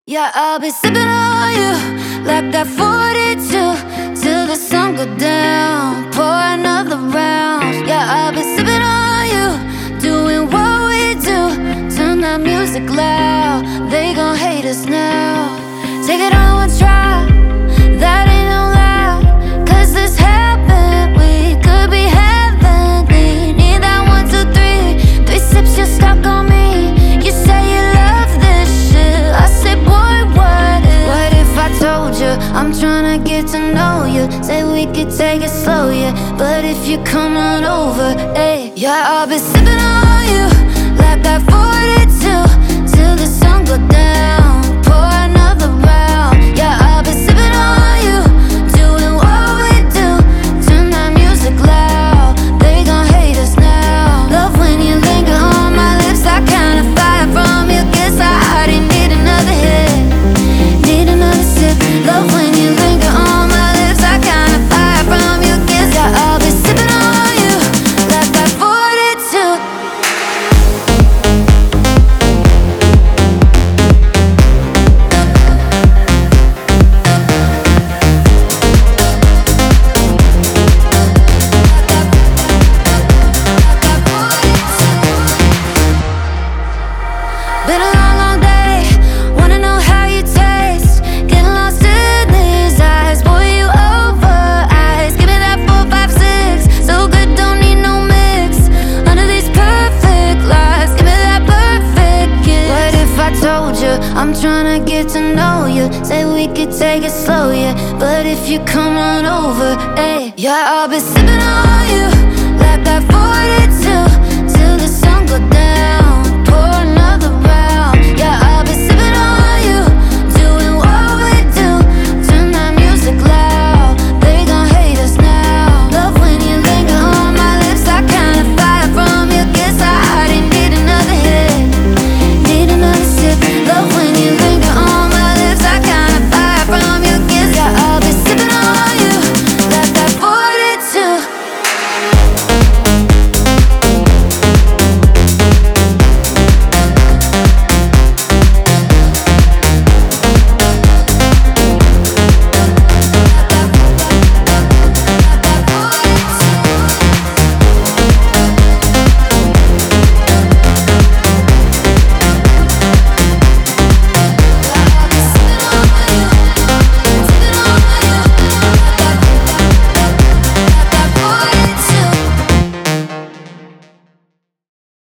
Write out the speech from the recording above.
Yeah, I'll be sipping on you like that 42 till the sun go down. Pour another round. Yeah, I'll be sipping on you, doing what we do. Turn that music loud. They gon' hate us now. Take it on one try. That ain't no lie. 'Cause this happened. We could be heavenly. Need that 1, 2, 3. 3 sips, you're stuck on me. You say you love this shit. I say, boy, what if I told you I'm tryna get to know you? Say we could take it slow, yeah. But if you come on over, hey, yeah, I'll be sipping on you like that 42 till the sun go down. Pour another round. Yeah, I'll be sipping on you, doing what we do. Turn that music loud. They gon' hate us now. Love when you linger on my lips. I kinda fire from you. Guess I already need another hit. Need another sip. Love when you linger on my lips. I kinda fire from you. Guess I'll be sipping on you like that 42. Been a long, long day. Wanna know how you taste. Getting lost in these eyes. Boy, you over eyes. Give me that 4, 5, 6. So good, don't need no mix. Under these perfect lies. Give me that perfect kiss. What if I told you I'm tryna get to know you? Say we could take it slow, yeah. But if you come on over, hey, yeah, I'll be sipping on you like that 4.